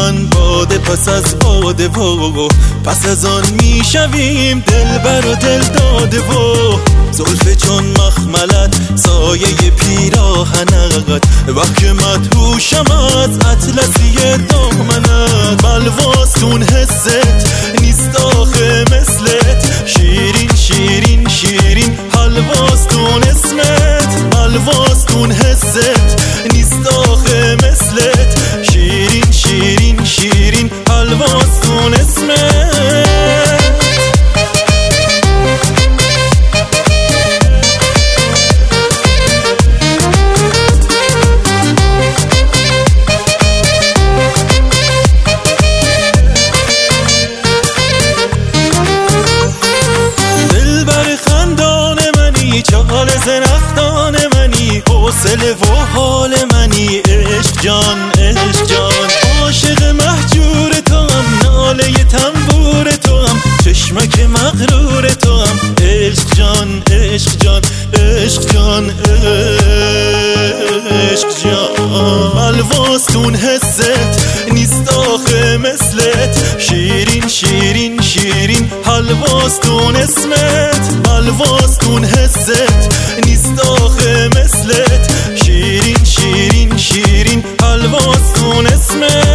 من باده پس از باده و پس از آن میشویم دلبر و دل داده و زلف چون مخملت سایه پیراهنت وقت مدهوشم از اطلسی دامنت بلواستون حست نیست آخه مثلت شیرین شیرین شیرین حلواستون اسمت بلواستون حست نیست آخه مثلت شیرین شیرین شیرین حلواستون اسمت چال زنختان منی حوصله و حال منی عشق جان عشق جان عاشق محجور تو هم ناله تنبور تو هم چشمک مغرور تو هم عشق جان عشق جان عشق جان عشق جان الواستون حست نیست آخه مثلت شیرین شیرین شیرین حلواستون اسمت الواستون حست نیست آخه مثلت شیرین شیرین شیرین حلواستون اسمت